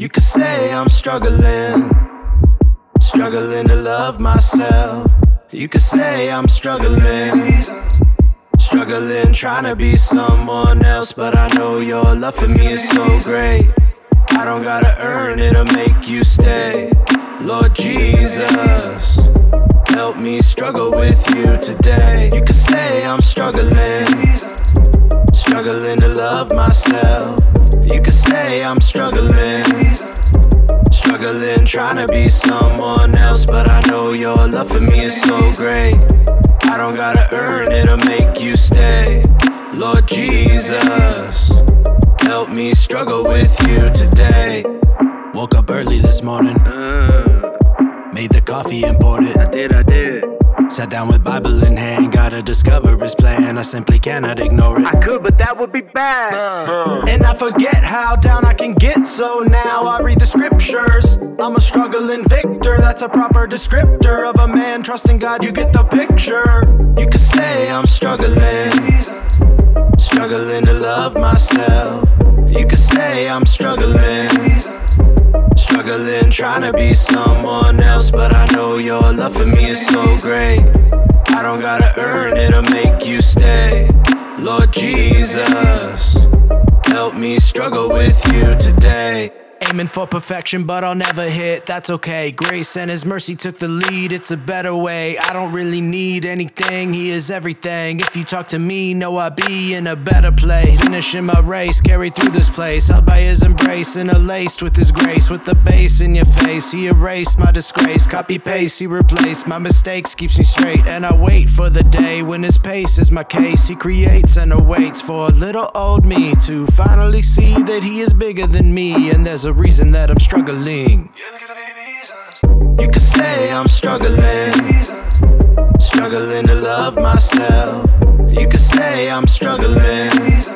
You could say I'm struggling to love myself. You could say I'm struggling trying to be someone else. But I know your love for me is so great. I don't gotta earn it or make you stay. Lord Jesus, help me struggle with you today. You could say I'm struggling to love myself. You could say I'm struggling trying to be someone else. But I know your love for me is so great. I don't gotta earn it or make you stay. Lord Jesus, help me struggle with you today. Woke up early this morning, made the coffee and poured it. I did. Sat down with Bible in hand, gotta discover his plan. I simply cannot ignore it. I could, but that would be bad. And I forget how down I can get, so now I read the scriptures. I'm a struggling victor, that's a proper descriptor of a man trusting God, you get the picture. You could say I'm struggling to love myself. You could say I'm struggling trying to be someone else. But I know your love for me is so great. I don't gotta earn it or make you stay. Lord Jesus, help me struggle with you today. Aiming for perfection, but I'll never hit, that's okay. Grace and His mercy took the lead, it's a better way. I don't really need anything, He is everything. If you talk to me, know I'll be in a better place. Finishing my race, carried through this place, held by His embrace and laced with His grace. With the bass in your face, He erased my disgrace. Copy paste, He replaced my mistakes, keeps me straight. And I wait for the day when His pace is my case. He creates and awaits for a little old me to finally see that He is bigger than me. And there's a reason that I'm struggling. You could say I'm struggling to love myself. You could say I'm struggling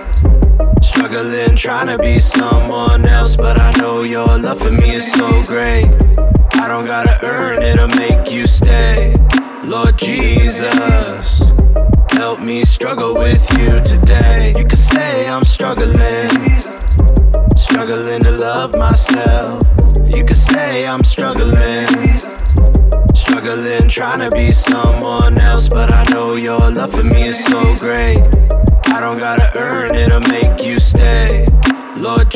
trying to be someone else. But I know your love for me is so great. I don't gotta earn it or make you stay. Lord Jesus, help me struggle with you today. You could say I'm struggling to love myself. You could say I'm struggling trying to be someone else. But I know your love for me is so great. I don't gotta earn it or make you stay. Lord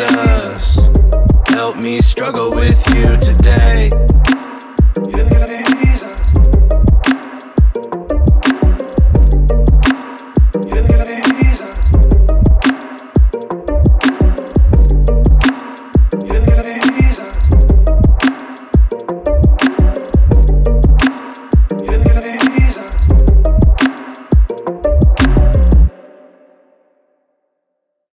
Jesus, help me struggle with you today.